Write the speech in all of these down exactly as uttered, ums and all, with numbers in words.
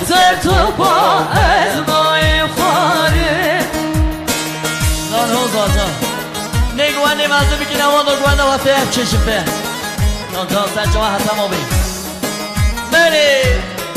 زر تو با از مای خواره نان ها زازا نگوانده مزده بکی نوان نگوانده و فهم چشم فهم نان تا سر جمعه حتم آبی بلی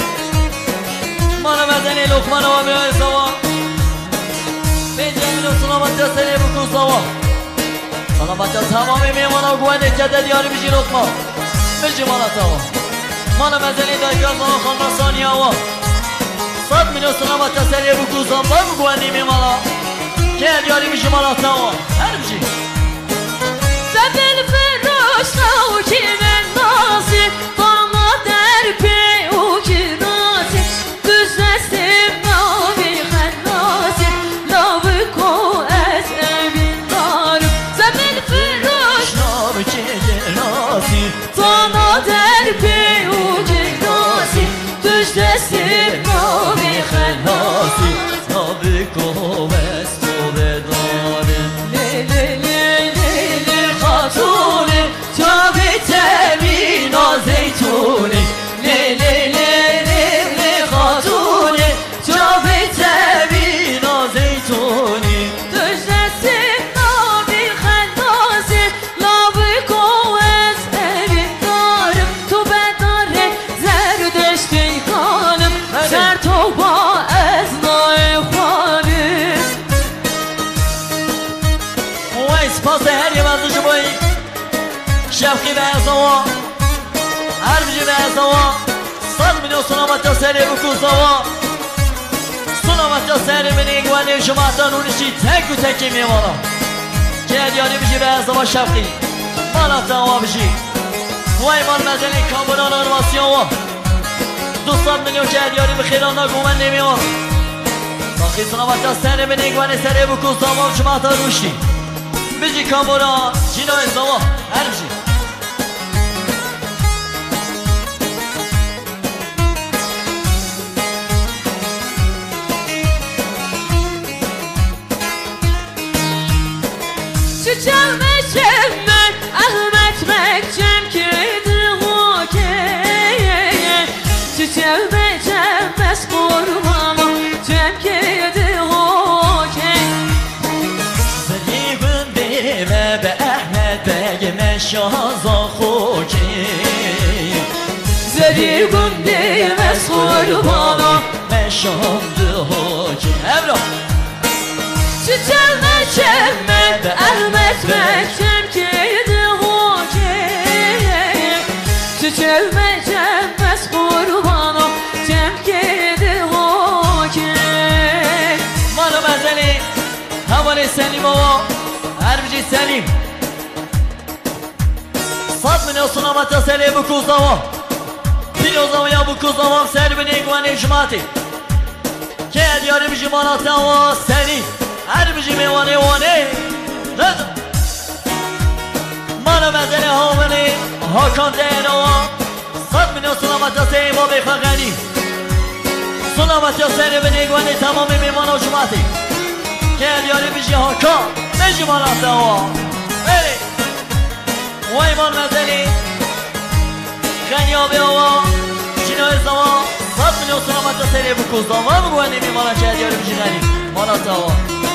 مانا مزنی لقمان و آمیای سوا بینجا اینو سلامت یا سری بکن سوا سلامت یا تمامی میمان و گوانده جدد یاری بیشی لقمان بجی مانا سوا مانا مزنی دایگاز مانا خانم ثانی هوا صد میلیون سلامت یا سری بکن سوا با گوانده میمانا که یاری بیشی مانا سوا هر بیشی زدل فراش نو که من نازی بana der pe o ki nazi düzlesim navi xənnasi lavı ko ez evin darım zəmin fırış navi ki nazi bana der pe o ki nazi düzlesim navi xənnasi navi ko ez tove darım le le le le le xatuni tabi temin azeytuni le le le le le xatuni tabi temin azeytuni düzlesin navi xənnasi lavı kovez evin darım tu bedare zerdüştün kanım ser toba ez naifhanım وای سپاس هر یه مزدوش بایی شفقی به ازاوا هر بیجی به ازاوا صد میلیون سلامت یا سری بکن سوا سلامت یا سری من ایگوانی شما تانونشی تک و تکی میمانا که ادیانی بیجی به ازاوا شفقی مالا تاوا بیجی وای مال مزنی کامبران آرماسیون وا دو صد میلیون که ادیانی بخیران نگومن نمیان باقی سلامت یا سری من ایگوانی سری بکن سوا شما تانونشی بیجی کامبران جینا ازاوا هر بیجی Çiçeğime çemmen Ahmet Mekcem kedi hokeye Çiçeğime çemmez kurbanım Cem kedi hokeye Zeribin dime be Ahmet Begime şaza hokeye Zeribin demez kurbanım Meşandı hokeye Emrah Çiçeğime çemmen Ahmet Mekcem kedi hokeye Çiçeğime çemmez kurbanım Cem kedi hokeye Mano mezeli Havali Selim ova Her bici Selim Sad milyon sunamata seli bu kuzava Bilo zavaya bu kuzavam Serbin egvani jumati Ke diyari bici manata ova Selim Her bici mevani vani Rıza Mano mezeli havali Hakan değen ova Sad milyon sunamata seli babi khagani Sunamata Serbin egvani tamami mevana jumati Gel yari bici Hakan Neji manata ova Beri Vayman mezeli Ganyabi ova Cinoy zava Sad milyon sunamata seli bu kuzava Var mı bu annemi mana gel yari bici gani Manata ova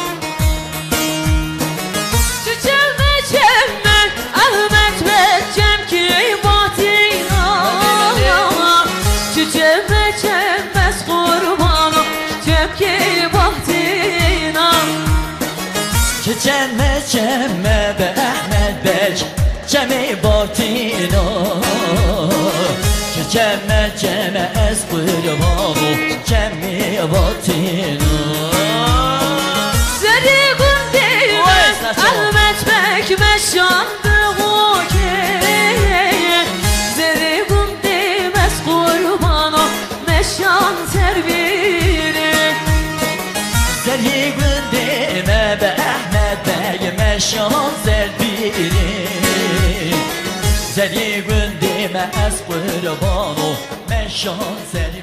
Çiçeğime çemmen Ahmet Mekcem ki batina Çiçeğime çemmez kurbanım Cem ki batina Çiçemme çemme be Ahmet Bek Cemi batino Çiçemme cemme ez kurbanı Cemi batino Zeribin demez Ahmet Bek meşandı hokeye Zeribin demez kurbanım meşan serviri Zeribin deme be Ahmet Bey meşan zerbiri Zeribin deme ez kurbanı meşan zerbiri